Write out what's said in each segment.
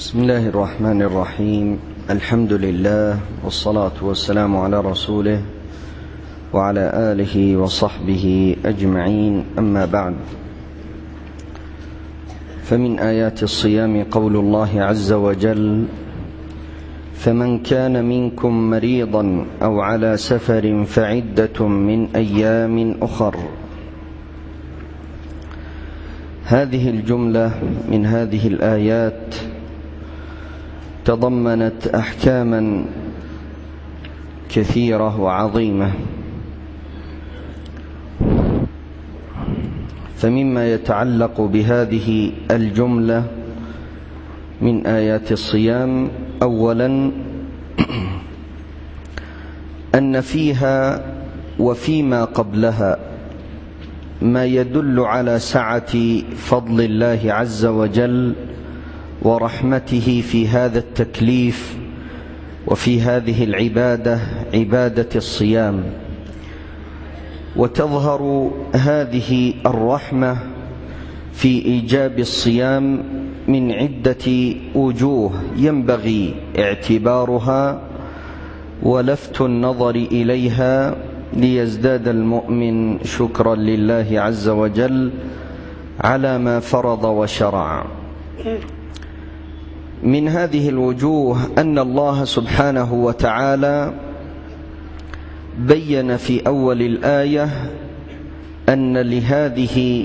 بسم الله الرحمن الرحيم. الحمد لله والصلاة والسلام على رسوله وعلى آله وصحبه أجمعين، أما بعد. فمن آيات الصيام قول الله عز وجل: فمن كان منكم مريضا أو على سفر فعدة من أيام أخر. هذه الجملة من هذه الآيات تضمنت أحكاما كثيرة وعظيمة، فمما يتعلق بهذه الجملة من آيات الصيام أولا أن فيها وفيما قبلها ما يدل على سعة فضل الله عز وجل ورحمته في هذا التكليف وفي هذه العبادة، عبادة الصيام. وتظهر هذه الرحمة في إيجاب الصيام من عدة وجوه ينبغي اعتبارها ولفت النظر إليها ليزداد المؤمن شكرا لله عز وجل على ما فرض وشرع. من هذه الوجوه أن الله سبحانه وتعالى بين في أول الآية أن لهذه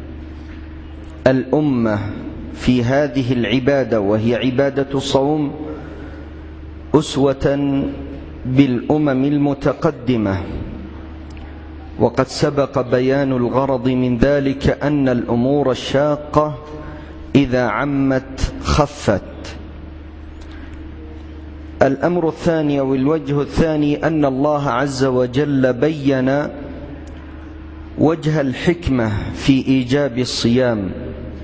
الأمة في هذه العبادة، وهي عبادة الصوم، أسوة بالأمم المتقدمة. وقد سبق بيان الغرض من ذلك أن الأمور الشاقة إذا عمت خفت. الأمر الثاني أو الوجه الثاني أن الله عز وجل بين وجه الحكمة في إيجاب الصيام،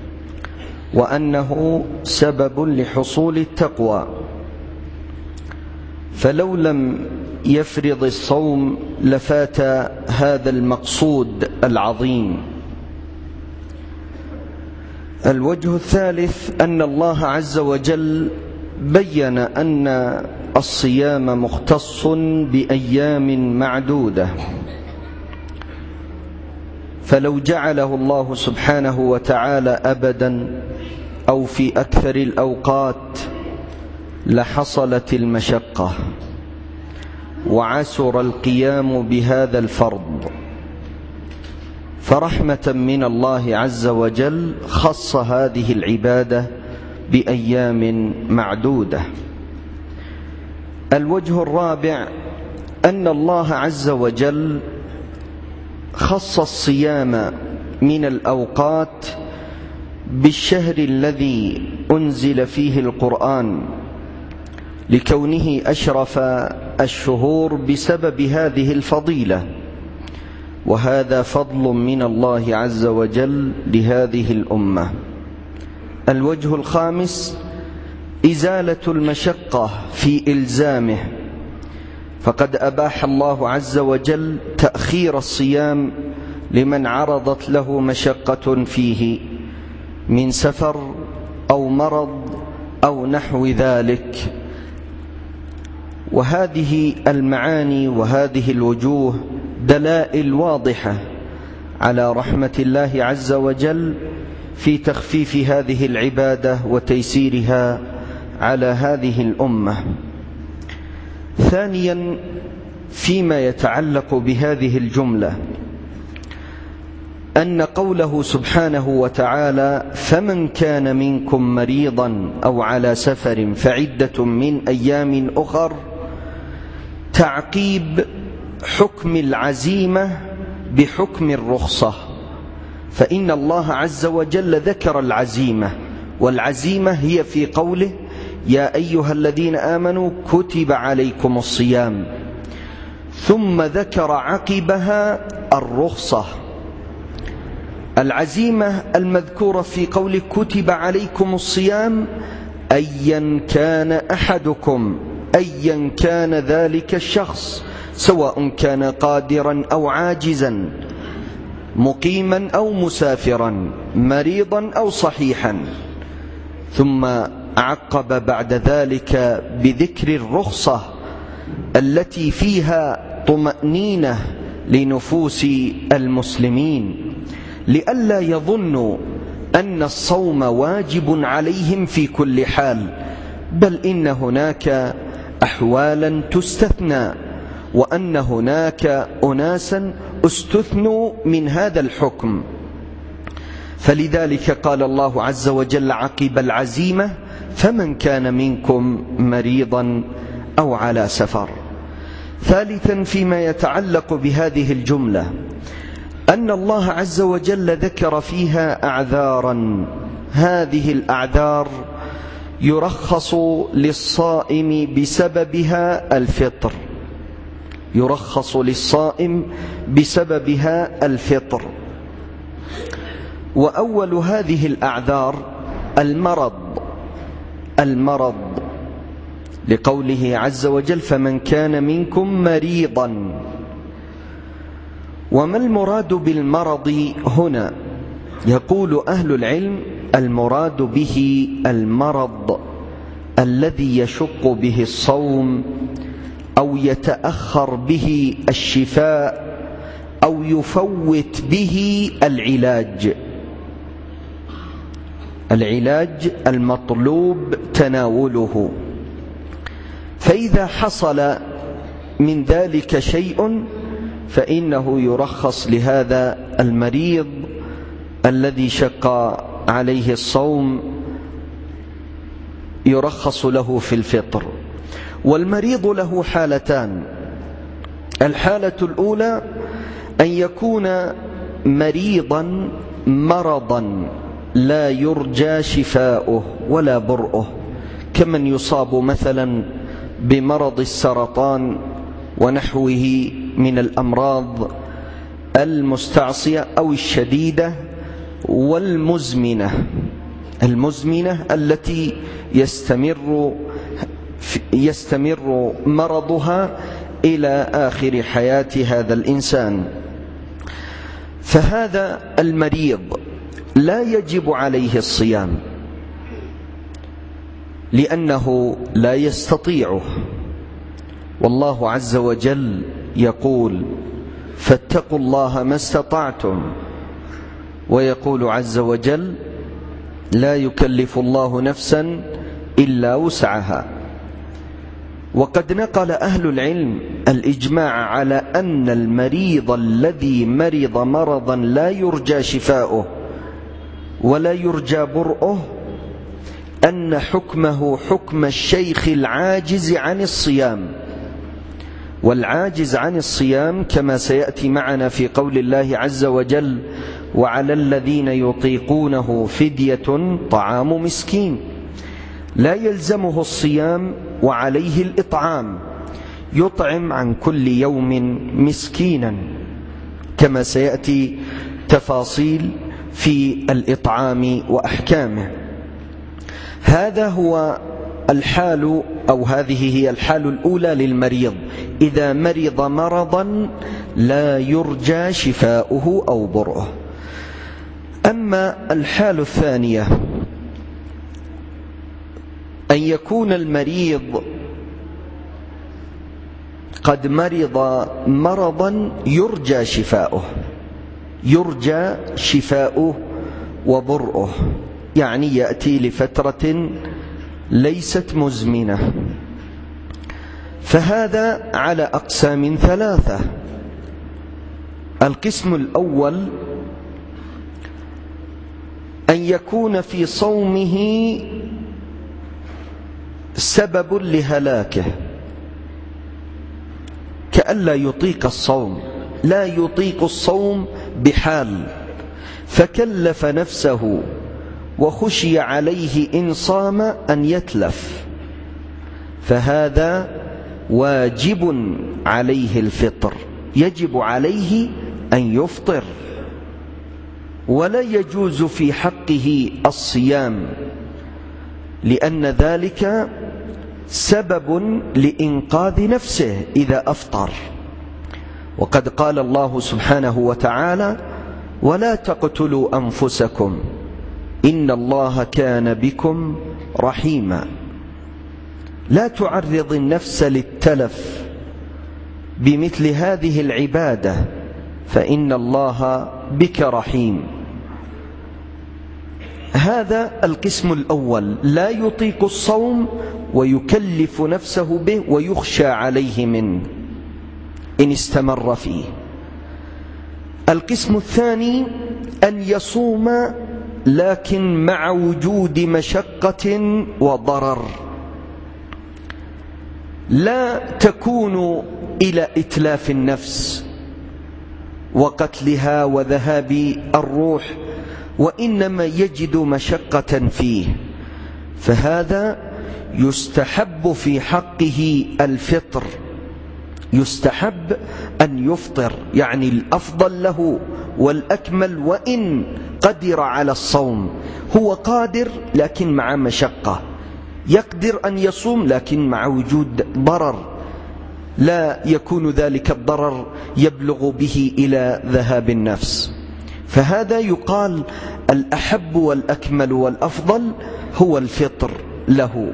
وأنه سبب لحصول التقوى، فلو لم يفرض الصوم لفات هذا المقصود العظيم. الوجه الثالث أن الله عز وجل بين أن الصيام مختص بأيام معدودة، فلو جعله الله سبحانه وتعالى أبدا أو في أكثر الأوقات لحصلت المشقة وعسر القيام بهذا الفرض. فرحمة من الله عز وجل خص هذه العبادة بأيام معدودة. الوجه الرابع أن الله عز وجل خص الصيام من الأوقات بالشهر الذي أنزل فيه القرآن، لكونه أشرف الشهور بسبب هذه الفضيلة، وهذا فضل من الله عز وجل لهذه الأمة. الوجه الخامس إزالة المشقة في إلزامه، فقد أباح الله عز وجل تأخير الصيام لمن عرضت له مشقة فيه من سفر أو مرض أو نحو ذلك. وهذه المعاني وهذه الوجوه دلائل واضحة على رحمة الله عز وجل في تخفيف هذه العبادة وتيسيرها على هذه الأمة. ثانيا، فيما يتعلق بهذه الجملة أن قوله سبحانه وتعالى: فمن كان منكم مريضا أو على سفر فعدة من أيام أخر، تعقيب حكم العزيمة بحكم الرخصة. فإن الله عز وجل ذكر العزيمة، والعزيمة هي في قوله: يا أيها الذين آمنوا كتب عليكم الصيام، ثم ذكر عقبها الرخصة. العزيمة المذكورة في قول كتب عليكم الصيام أيا كان أحدكم، أيا كان ذلك الشخص، سواء كان قادرا أو عاجزا، مقيما أو مسافرا، مريضا أو صحيحا. ثم عقب بعد ذلك بذكر الرخصة التي فيها طمأنينة لنفوس المسلمين، لئلا يظنوا أن الصوم واجب عليهم في كل حال، بل إن هناك أحوالا تستثنى، وأن هناك أناسا استثنوا من هذا الحكم. فلذلك قال الله عز وجل عقب العزيمة: فمن كان منكم مريضا أو على سفر. ثالثا، فيما يتعلق بهذه الجملة، أن الله عز وجل ذكر فيها أعذارا، هذه الأعذار يرخص للصائم بسببها الفطر، يرخص للصائم بسببها الفطر. وأول هذه الأعذار المرض، لقوله عز وجل: فمن كان منكم مريضا. وما المراد بالمرض هنا؟ يقول أهل العلم: المراد به المرض الذي يشق به الصوم، أو يتأخر به الشفاء، أو يفوت به العلاج المطلوب تناوله. فإذا حصل من ذلك شيء فإنه يرخص لهذا المريض الذي شق عليه الصوم، يرخص له في الفطر. والمريض له حالتان: الحالة الأولى أن يكون مريضا مرضا لا يرجى شفاؤه ولا برؤه، كمن يصاب مثلا بمرض السرطان ونحوه من الأمراض المستعصية أو الشديدة والمزمنة التي يستمر مرضها إلى آخر حياة هذا الإنسان. فهذا المريض لا يجب عليه الصيام لأنه لا يستطيعه، والله عز وجل يقول: فاتقوا الله ما استطعتم، ويقول عز وجل: لا يكلف الله نفسا إلا وسعها. وقد نقل أهل العلم الإجماع على أن المريض الذي مرض مرضا لا يرجى شفاؤه ولا يرجى برؤه أن حكمه حكم الشيخ العاجز عن الصيام. والعاجز عن الصيام كما سيأتي معنا في قول الله عز وجل: وعلى الذين يطيقونه فدية طعام مسكين، لا يلزمه الصيام وعليه الإطعام، يطعم عن كل يوم مسكينا، كما سيأتي تفاصيل في الإطعام وأحكامه. هذا هو الحال، أو هذه هي الحال الأولى للمريض، إذا مرض مرضا لا يرجى شفاؤه أو برؤه. أما الحال الثانية أن يكون المريض قد مرض مرضا يرجى شفاؤه وبرؤه، يعني يأتي لفترة ليست مزمنة. فهذا على أقسام ثلاثة: القسم الأول أن يكون في صومه سبب لهلاكه، كأن لا يطيق الصوم، لا يطيق الصوم بحال، فكلف نفسه وخشي عليه إن صام أن يتلف، فهذا واجب عليه الفطر، يجب عليه أن يفطر، ولا يجوز في حقه الصيام، لأن ذلك سبب لإنقاذ نفسه إذا أفطر. وقد قال الله سبحانه وتعالى: ولا تقتلوا أنفسكم إن الله كان بكم رحيما. لا تعرض النفس للتلف بمثل هذه العبادة، فإن الله بك رحيم. هذا القسم الأول، لا يطيق الصوم ويكلف نفسه به ويخشى عليه منه إن استمر فيه. القسم الثاني أن يصوم لكن مع وجود مشقة وضرر، لا تكون إلى إتلاف النفس وقتلها وذهاب الروح، وإنما يجد مشقة فيه، فهذا يستحب في حقه الفطر، يستحب أن يفطر، يعني الأفضل له والأكمل وإن قدر على الصوم. هو قادر لكن مع مشقة، يقدر أن يصوم لكن مع وجود ضرر، لا يكون ذلك الضرر يبلغ به إلى ذهاب النفس، فهذا يقال الأحب والأكمل والأفضل هو الفطر له.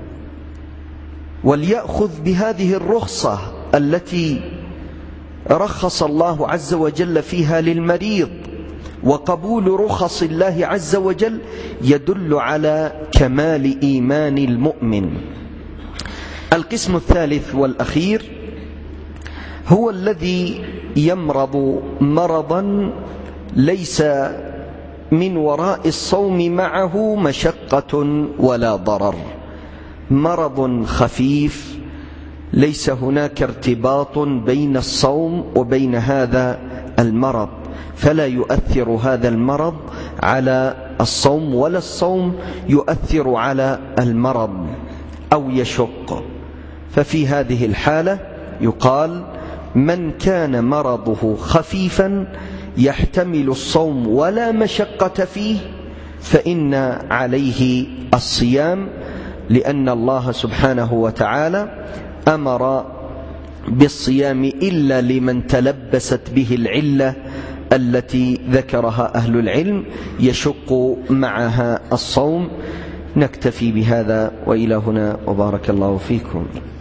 وليأخذ بهذه الرخصة التي رخص الله عز وجل فيها للمريض، وقبول رخص الله عز وجل يدل على كمال إيمان المؤمن. القسم الثالث والأخير هو الذي يمرض مرضا ليس من وراء الصوم معه مشقة ولا ضرر، مرض خفيف ليس هناك ارتباط بين الصوم وبين هذا المرض، فلا يؤثر هذا المرض على الصوم ولا الصوم يؤثر على المرض أو يشق. ففي هذه الحالة يقال من كان مرضه خفيفا يحتمل الصوم ولا مشقة فيه فإن عليه الصيام، لأن الله سبحانه وتعالى أمر بالصيام إلا لمن تلبست به العلة التي ذكرها أهل العلم يشق معها الصوم. نكتفي بهذا وإلى هنا، وبارك الله فيكم.